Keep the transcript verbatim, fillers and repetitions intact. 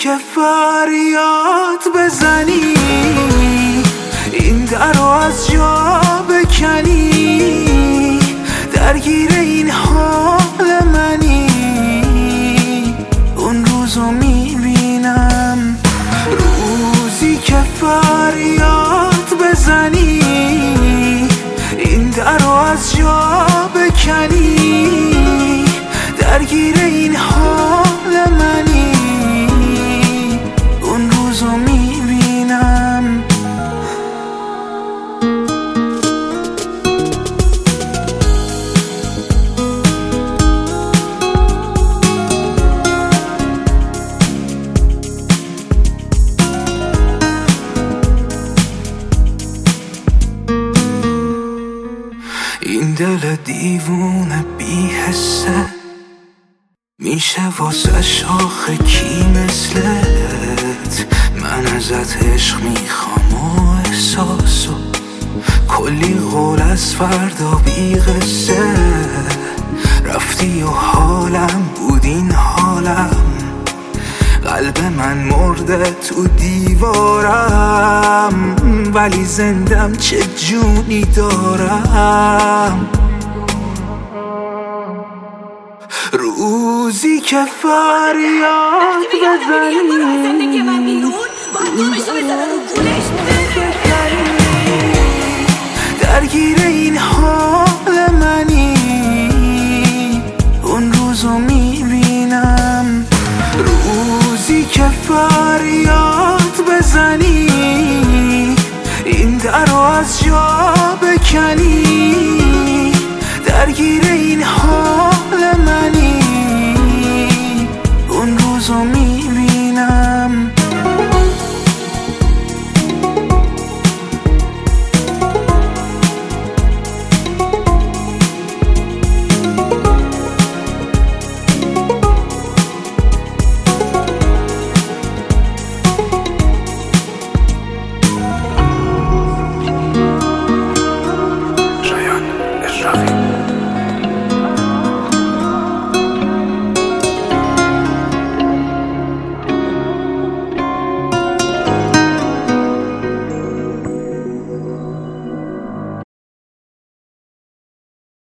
که فریاد بزنی، این در رو از جا بکنی، درگیر این حال منی. اون روزو میبینم، روزی که فریاد بزنی، این در رو از جا بکنی، درگیر این حال منی. اون روزو میبینم. این دل دیوونه بی حسه، میشه واسه شاخه کی مثلت؟ من ازت عشق میخوام و احساسو، کلی قول از فردا بی قصه. رفتی و حالم بود این حالم، قلب من مرده تو دیوارم، ولی زندم چه جونی دارم. روزی که فریاد بزنی، درگیر